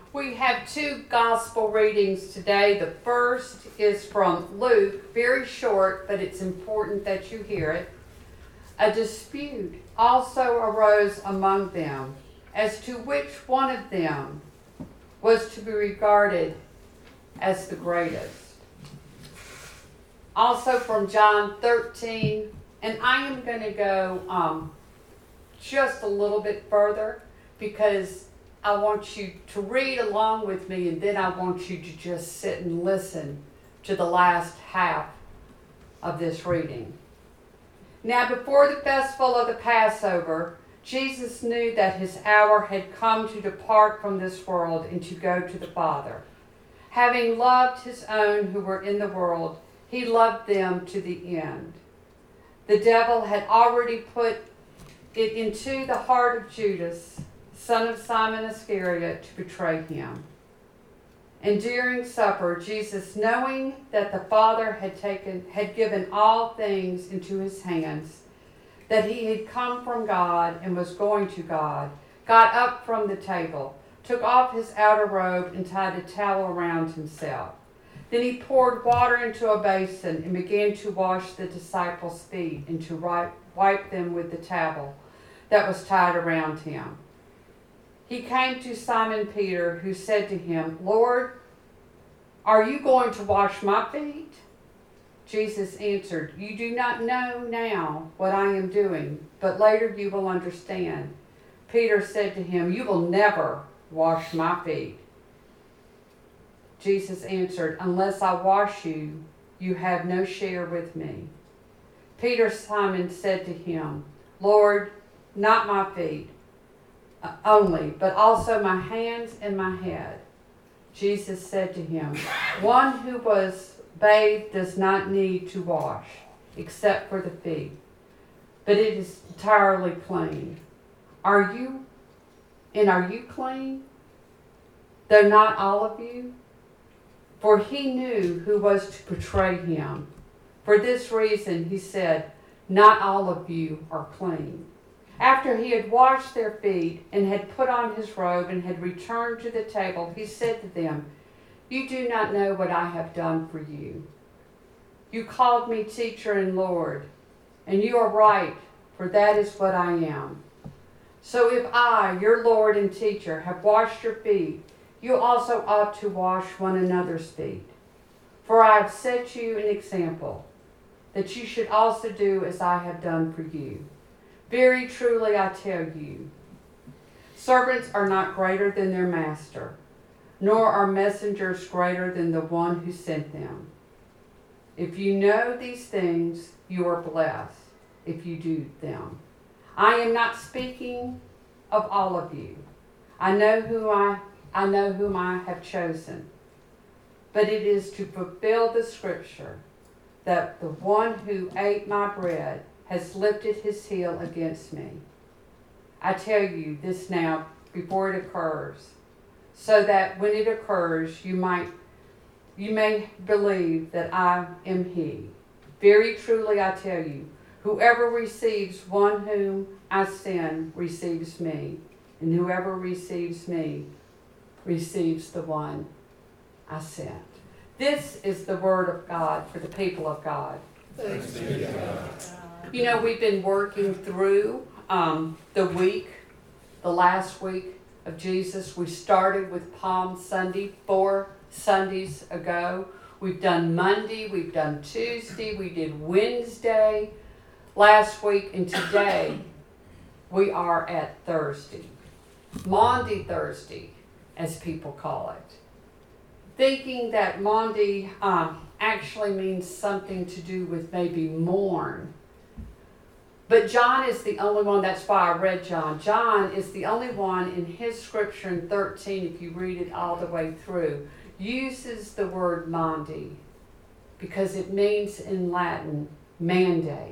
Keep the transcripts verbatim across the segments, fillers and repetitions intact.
We have two gospel readings today. The first is from Luke, very short, but it's important that you hear it. A dispute also arose among them as to which one of them was to be regarded as the greatest. Also from John thirteen, and I am going to go um, just a little bit further because I want you to read along with me, and then I want you to just sit and listen to the last half of this reading. Now, before the festival of the Passover, Jesus knew that his hour had come to depart from this world and to go to the Father. Having loved his own who were in the world, he loved them to the end. The devil had already put it into the heart of Judas, son of Simon Iscariot, to betray him. And during supper, Jesus, knowing that the Father had taken, had given all things into his hands, that he had come from God and was going to God, got up from the table, took off his outer robe, and tied a towel around himself. Then he poured water into a basin and began to wash the disciples' feet and to wipe them with the towel that was tied around him. He came to Simon Peter, who said to him, "Lord, are you going to wash my feet?" Jesus answered, "You do not know now what I am doing, but later you will understand." Peter said to him, "You will never wash my feet." Jesus answered, "Unless I wash you, you have no share with me." Peter Simon said to him, "Lord, not my feet only, but also my hands and my head." Jesus said to him, "One who was bathed does not need to wash, except for the feet, but it is entirely clean. Are you, and are you clean? Though not all of you?" For he knew who was to betray him. For this reason he said, "Not all of you are clean." After he had washed their feet and had put on his robe and had returned to the table, he said to them, "You do not know what I have done for you. You called me teacher and Lord, and you are right, for that is what I am. So if I, your Lord and teacher, have washed your feet, you also ought to wash one another's feet. For I have set you an example, that you should also do as I have done for you. Very truly I tell you, servants are not greater than their master, nor are messengers greater than the one who sent them. If you know these things, you are blessed if you do them. I am not speaking of all of you. I know who I I know whom I have chosen. But it is to fulfill the scripture that the one who ate my bread has lifted his heel against me. I tell you this now before it occurs, so that when it occurs you might you may believe that I am he. Very truly I tell you, whoever receives one whom I send receives me, and whoever receives me receives the one I sent." This is the word of God for the people of God. Thanks be to God. You know, we've been working through um, the week, the last week of Jesus. We started with Palm Sunday four Sundays ago. We've done Monday, we've done Tuesday, we did Wednesday last week, and today we are at Thursday. Maundy Thursday, as people call it. Thinking that Maundy um, actually means something to do with maybe mourn. But John is the only one, that's why I read John. John is the only one in his scripture in thirteen, if you read it all the way through, uses the word Maundy because it means in Latin mandate.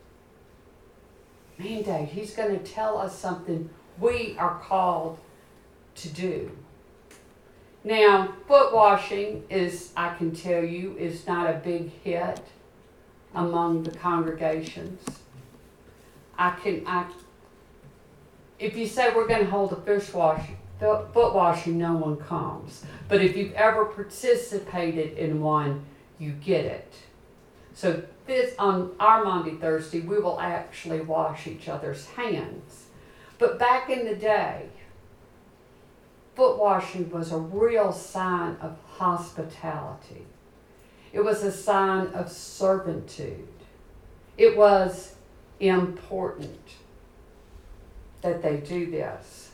Mandate. He's going to tell us something we are called to do. Now, foot washing is, I can tell you, is not a big hit among the congregations. I can, I, if you say we're going to hold a fish wash, foot foot washing, no one comes. But if you've ever participated in one, you get it. So this on our Maundy Thursday, we will actually wash each other's hands. But back in the day, foot washing was a real sign of hospitality. It was a sign of servitude. It was important that they do this.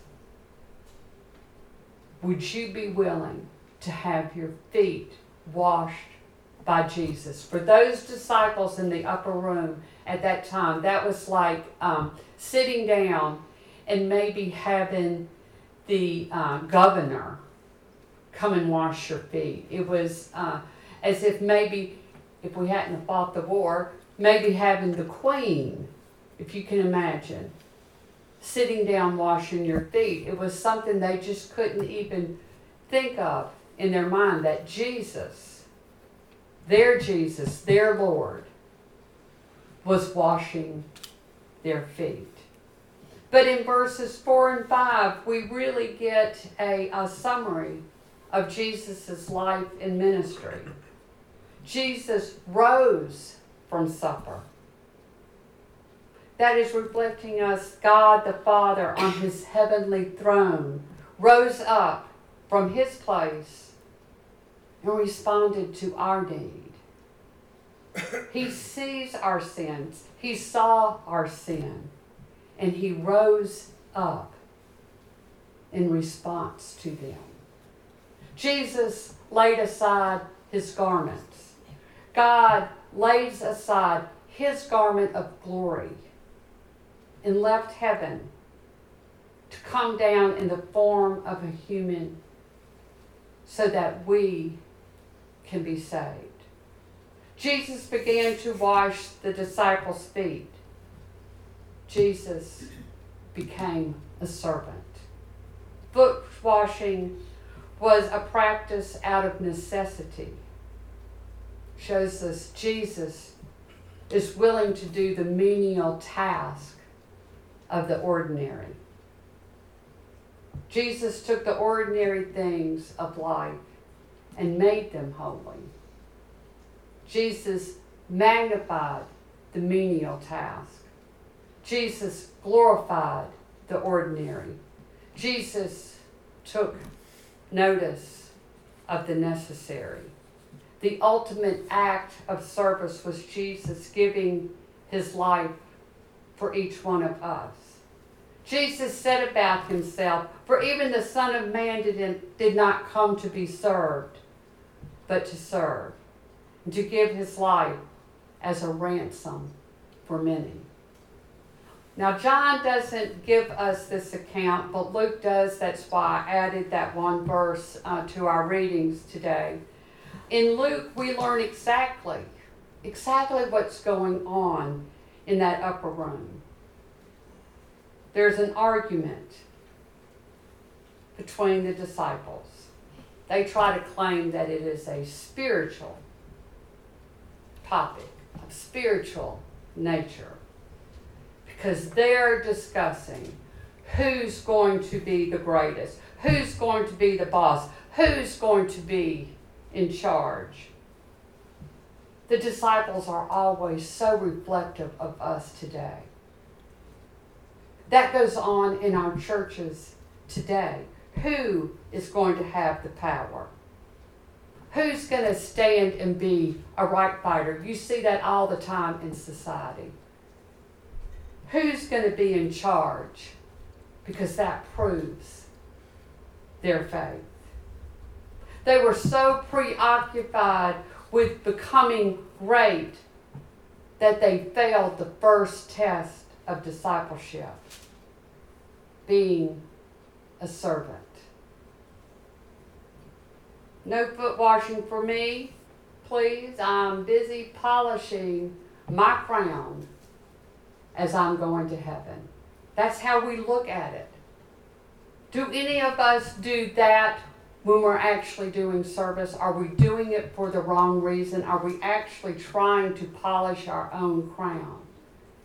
Would you be willing to have your feet washed by Jesus? For those disciples in the upper room at that time, that was like um, sitting down and maybe having the uh, governor come and wash your feet. It was uh, as if maybe, if we hadn't fought the war, maybe having the queen, if you can imagine, sitting down washing your feet. It was something they just couldn't even think of in their mind, that Jesus, their Jesus, their Lord, was washing their feet. But in verses four and five, we really get a, a summary of Jesus' life and ministry. Jesus rose from supper. That is reflecting us, God the Father on his heavenly throne, rose up from his place and responded to our need. He sees our sins. He saw our sin. And he rose up in response to them. Jesus laid aside his garments. God lays aside his garment of glory and left heaven to come down in the form of a human so that we can be saved. Jesus began to wash the disciples' feet. Jesus became a servant. Foot washing was a practice out of necessity. Shows us Jesus is willing to do the menial task of the ordinary. Jesus took the ordinary things of life and made them holy. Jesus magnified the menial task. Jesus glorified the ordinary. Jesus took notice of the necessary. The ultimate act of service was Jesus giving his life for each one of us. Jesus said about himself, "For even the Son of Man did, did not come to be served, but to serve, and to give his life as a ransom for many." Now, John doesn't give us this account, but Luke does. That's why I added that one verse uh, to our readings today. In Luke, we learn exactly, exactly what's going on in that upper room. There's an argument between the disciples. They try to claim that it is a spiritual topic, of spiritual nature, because they're discussing who's going to be the greatest, who's going to be the boss, who's going to be in charge. The disciples are always so reflective of us today. That goes on in our churches today. Who is going to have the power? Who's going to stand and be a right fighter? You see that all the time in society. Who's going to be in charge? Because that proves their faith. They were so preoccupied with becoming great that they failed the first test of discipleship, being a servant. No foot washing for me, please. I'm busy polishing my crown as I'm going to heaven. That's how we look at it. Do any of us do that when we're actually doing service? Are we doing it for the wrong reason? Are we actually trying to polish our own crown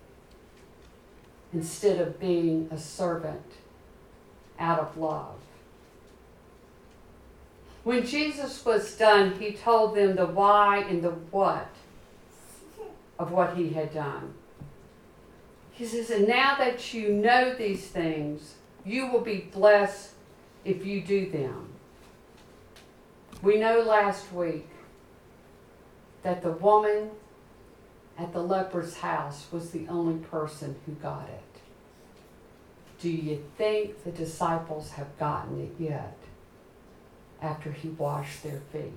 instead of being a servant out of love? When Jesus was done, he told them the why and the what of what he had done. He says, and now that you know these things, you will be blessed if you do them. We know last week that the woman at the leper's house was the only person who got it. Do you think the disciples have gotten it yet after he washed their feet?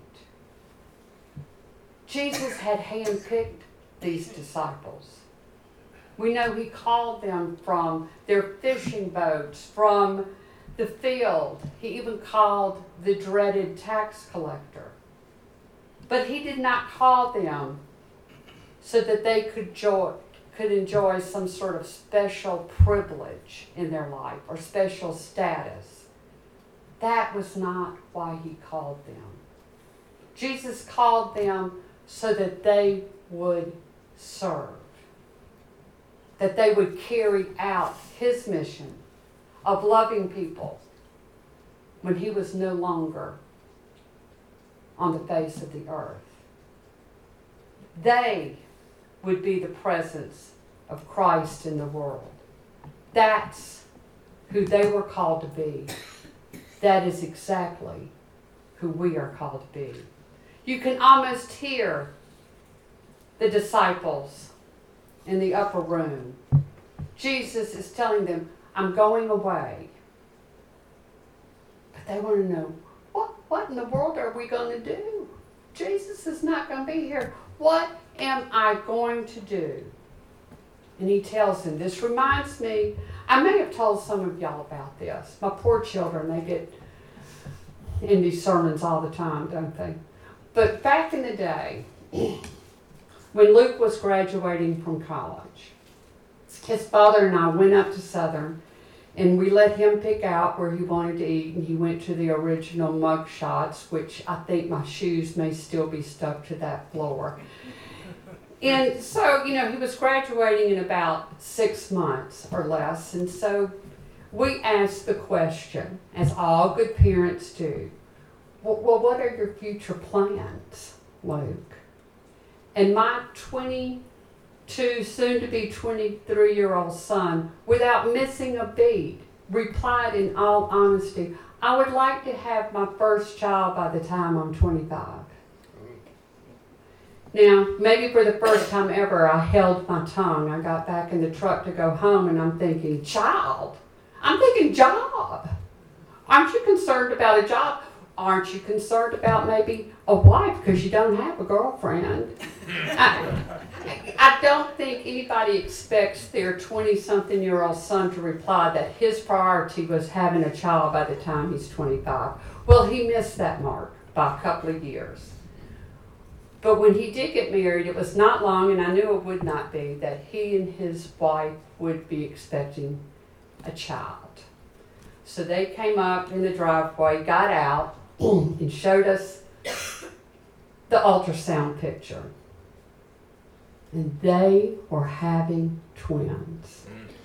Jesus had handpicked these disciples. We know he called them from their fishing boats, from the field. He even called the dreaded tax collector. But he did not call them so that they could enjoy, could enjoy some sort of special privilege in their life or special status. That was not why he called them. Jesus called them so that they would serve, that they would carry out his mission of loving people when he was no longer on the face of the earth. They would be the presence of Christ in the world. That's who they were called to be. That is exactly who we are called to be. You can almost hear the disciples in the upper room. Jesus is telling them, I'm going away. But they want to know, what, what in the world are we going to do? Jesus is not going to be here. What am I going to do? And he tells them, this reminds me, I may have told some of y'all about this. My poor children, they get in these sermons all the time, don't they? But back in the day, when Luke was graduating from college, his father and I went up to Southern, and we let him pick out where he wanted to eat, and he went to the original Mug Shots, which I think my shoes may still be stuck to that floor. And so, you know, he was graduating in about six months or less, and so we asked the question, as all good parents do, well, well what are your future plans, Luke? And my twenty-two, soon-to-be twenty-three-year-old son, without missing a beat, replied in all honesty, I would like to have my first child by the time I'm twenty-five. Now, maybe for the first time ever, I held my tongue. I got back in the truck to go home, and I'm thinking, child? I'm thinking job. Aren't you concerned about a job? Aren't you concerned about maybe a wife because you don't have a girlfriend? I, I don't think anybody expects their twenty-something-year-old son to reply that his priority was having a child by the time he's twenty-five. Well, he missed that mark by a couple of years. But when he did get married, it was not long, and I knew it would not be, that he and his wife would be expecting a child. So they came up in the driveway, got out, and showed us the ultrasound picture. And they were having twins.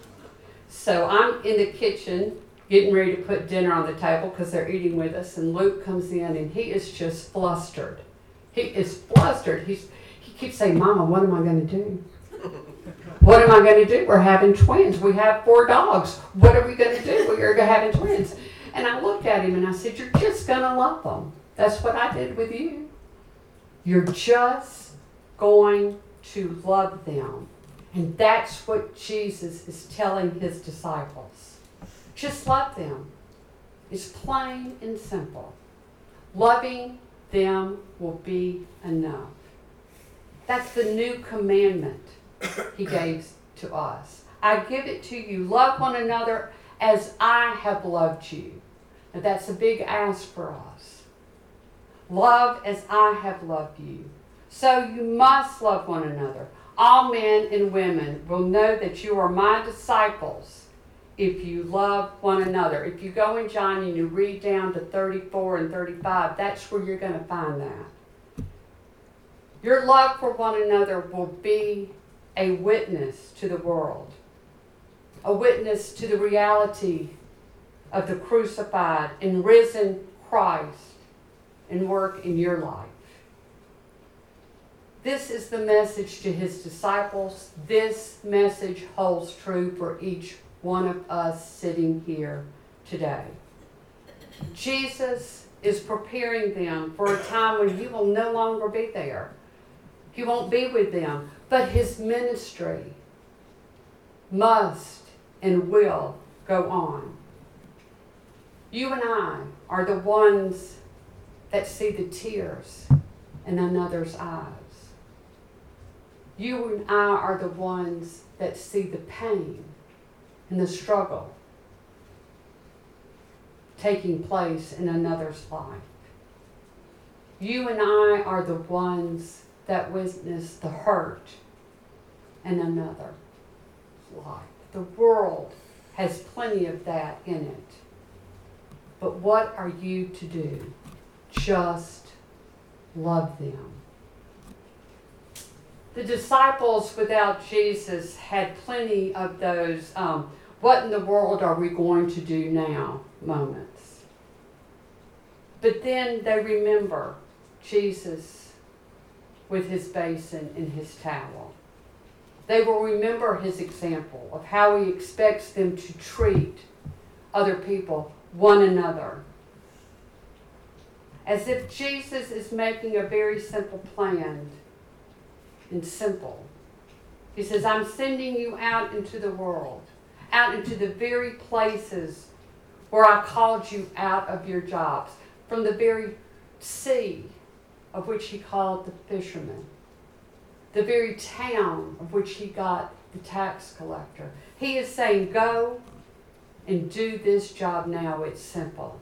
So I'm in the kitchen getting ready to put dinner on the table because they're eating with us, and Luke comes in, and he is just flustered. He is flustered. He's, he keeps saying, Mama, what am I going to do? What am I going to do? We're having twins. We have four dogs. What are we going to do? We're having twins. And I looked at him and I said, you're just going to love them. That's what I did with you. You're just going to love them. And that's what Jesus is telling his disciples. Just love them. It's plain and simple. Loving them will be enough. That's the new commandment he gave to us. I give it to you. Love one another as I have loved you. Now that's a big ask for us. Love as I have loved you. So you must love one another. All men and women will know that you are my disciples if you love one another. If you go in John and you read down to thirty-four and thirty-five, that's where you're going to find that. Your love for one another will be a witness to the world, a witness to the reality of the crucified and risen Christ and work in your life. This is the message to his disciples. This message holds true for each one of us sitting here today. Jesus is preparing them for a time when he will no longer be there. He won't be with them, but his ministry must and will go on. You and I are the ones that see the tears in another's eyes. You and I are the ones that see the pain and the struggle taking place in another's life. You and I are the ones that witness the hurt in another's life. The world has plenty of that in it. But what are you to do? Just love them. The disciples without Jesus had plenty of those, um, what in the world are we going to do now moments. But then they remember Jesus with his basin and his towel. They will remember his example of how he expects them to treat other people, one another. As if Jesus is making a very simple plan. And simple. He says, I'm sending you out into the world, out into the very places where I called you out of your jobs, from the very sea of which he called the fishermen, the very town of which he got the tax collector. He is saying, go and do this job now. It's simple.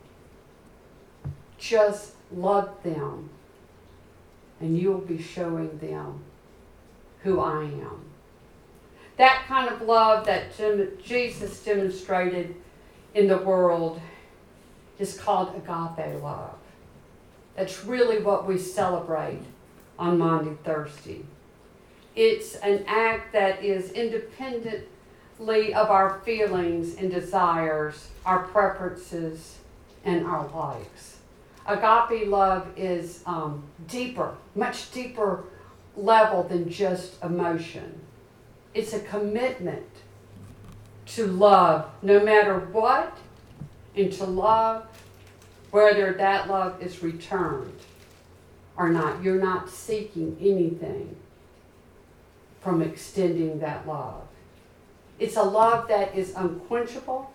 Just love them, and you'll be showing them who I am. That kind of love that Jesus demonstrated in the world is called agape love. That's really what we celebrate on Maundy Thursday. It's an act that is independently of our feelings and desires, our preferences, and our likes. Agape love is um, deeper, much deeper level than just emotion. It's a commitment to love no matter what, and to love whether that love is returned or not. You're not seeking anything from extending that love. It's a love that is unquenchable,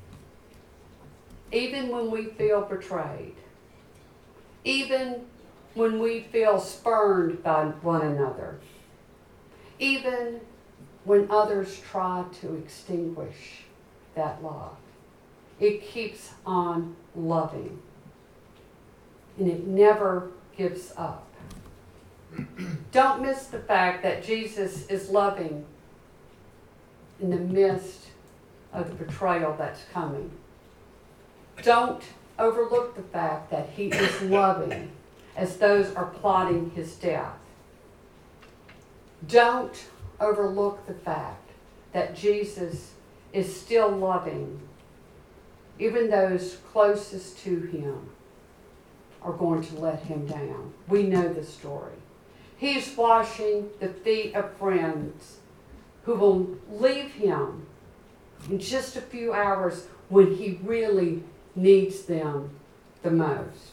even when we feel betrayed, even when we feel spurned by one another, even when others try to extinguish that love. It keeps on loving, and it never gives up. Don't miss the fact that Jesus is loving in the midst of the betrayal that's coming. Don't overlook the fact that he is loving as those are plotting his death. Don't overlook the fact that Jesus is still loving, even those closest to him are going to let him down. We know the story. He's washing the feet of friends who will leave him in just a few hours when he really needs them the most.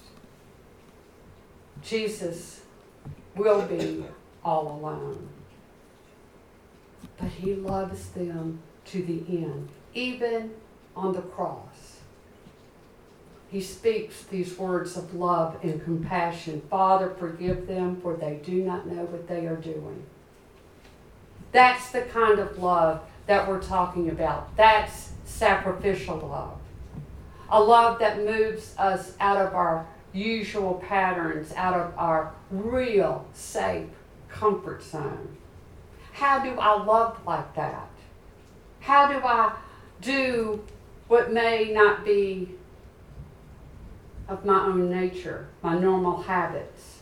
Jesus will be all alone, but he loves them to the end, even on the cross. He speaks these words of love and compassion. Father, forgive them, for they do not know what they are doing. That's the kind of love that we're talking about. That's sacrificial love. A love that moves us out of our usual patterns, out of our real, safe comfort zone. How do I love like that? How do I do what may not be of my own nature, my normal habits?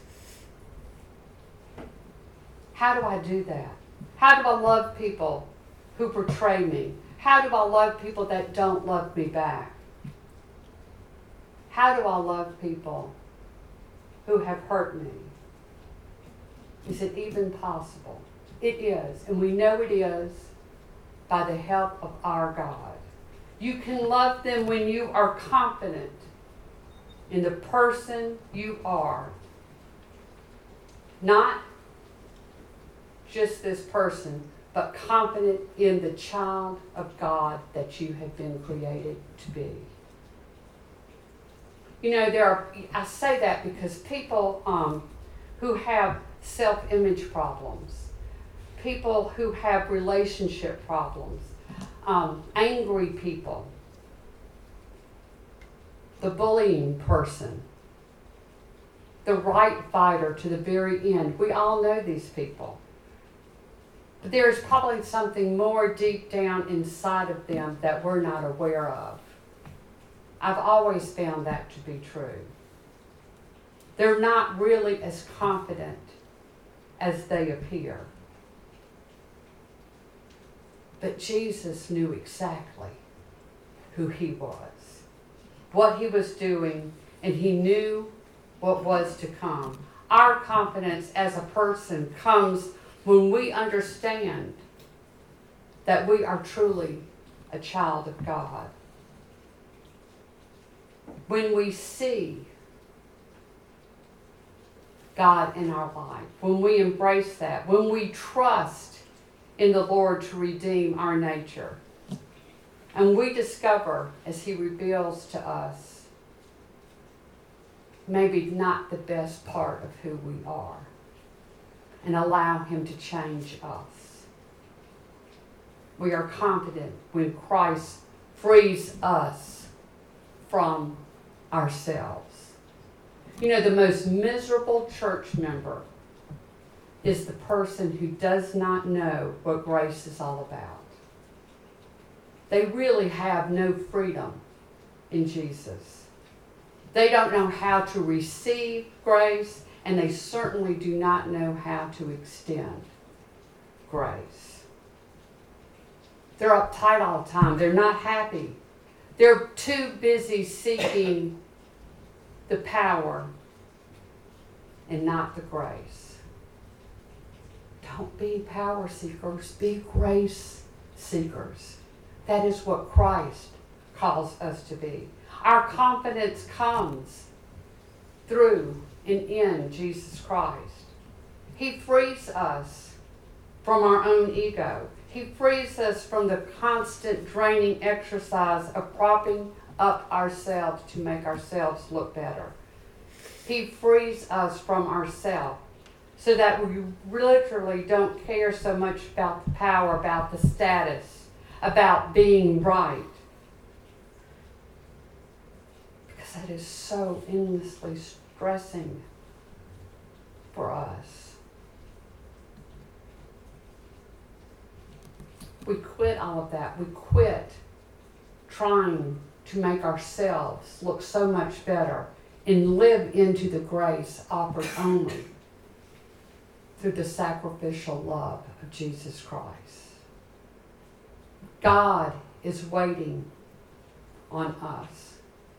How do I do that? How do I love people who betray me? How do I love people that don't love me back? How do I love people who have hurt me. Is it even possible? It is, and we know it is by the help of our God. You can love them when you are confident in the person you are. Not just this person, but confident in the child of God that you have been created to be. You know, there are, I say that because people um, who have self-image problems, people who have relationship problems, um, angry people, the bullying person, the right fighter to the very end. We all know these people. But there is probably something more deep down inside of them that we're not aware of. I've always found that to be true. They're not really as confident as they appear. But Jesus knew exactly who he was, what he was doing, and he knew what was to come. Our confidence as a person comes when we understand that we are truly a child of God. When we see God in our life, when we embrace that, when we trust in the Lord to redeem our nature, and we discover as he reveals to us maybe not the best part of who we are, and allow him to change us. We are confident when Christ frees us from ourselves. You know, the most miserable church member is the person who does not know what grace is all about. They really have no freedom in Jesus. They don't know how to receive grace, and they certainly do not know how to extend grace. They're uptight all the time. They're not happy. They're too busy seeking the power and not the grace. Don't be power seekers. Be grace seekers. That is what Christ calls us to be. Our confidence comes through and in Jesus Christ. He frees us from our own ego. He frees us from the constant draining exercise of propping up ourselves to make ourselves look better. He frees us from ourselves so that we literally don't care so much about the power, about the status, about being right. Because that is so endlessly stressing for us. We quit all of that. We quit trying to make ourselves look so much better and live into the grace offered only through the sacrificial love of Jesus Christ. God is waiting on us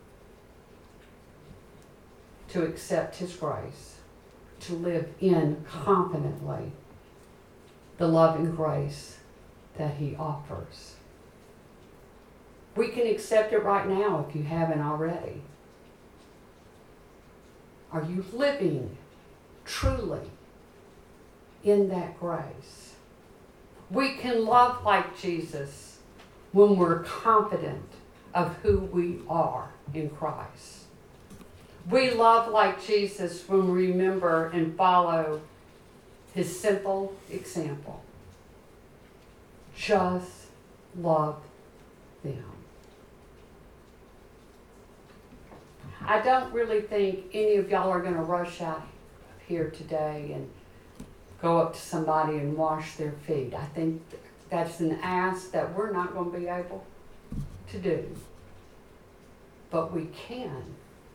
to accept his grace, to live in confidently the love and grace that he offers. We can accept it right now if you haven't already. Are you living truly in that grace? We can love like Jesus when we're confident of who we are in Christ. We love like Jesus when we remember and follow his simple example. Just love them. I don't really think any of y'all are going to rush out here today and go up to somebody and wash their feet. I think that's an ask that we're not going to be able to do. But we can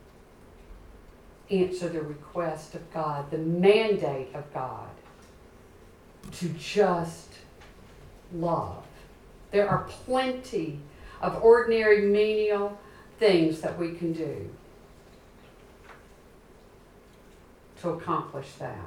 answer the request of God, the mandate of God, to just love. There are plenty of ordinary, menial things that we can do. to accomplish that.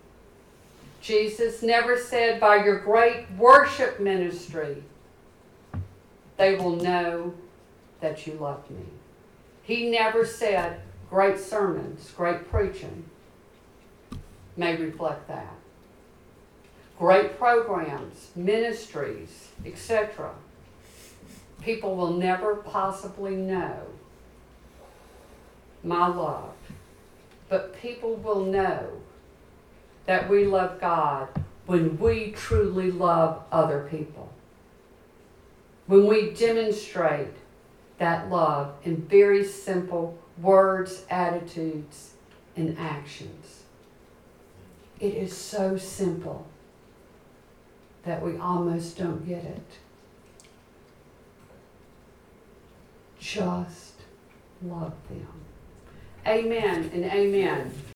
Jesus never said, by your great worship ministry, they will know that you love me. He never said, great sermons, great preaching may reflect that. Great programs, ministries, et cetera. People will never possibly know my love. But people will know that we love God when we truly love other people. When we demonstrate that love in very simple words, attitudes, and actions. It is so simple that we almost don't get it. Just love them. Amen and amen.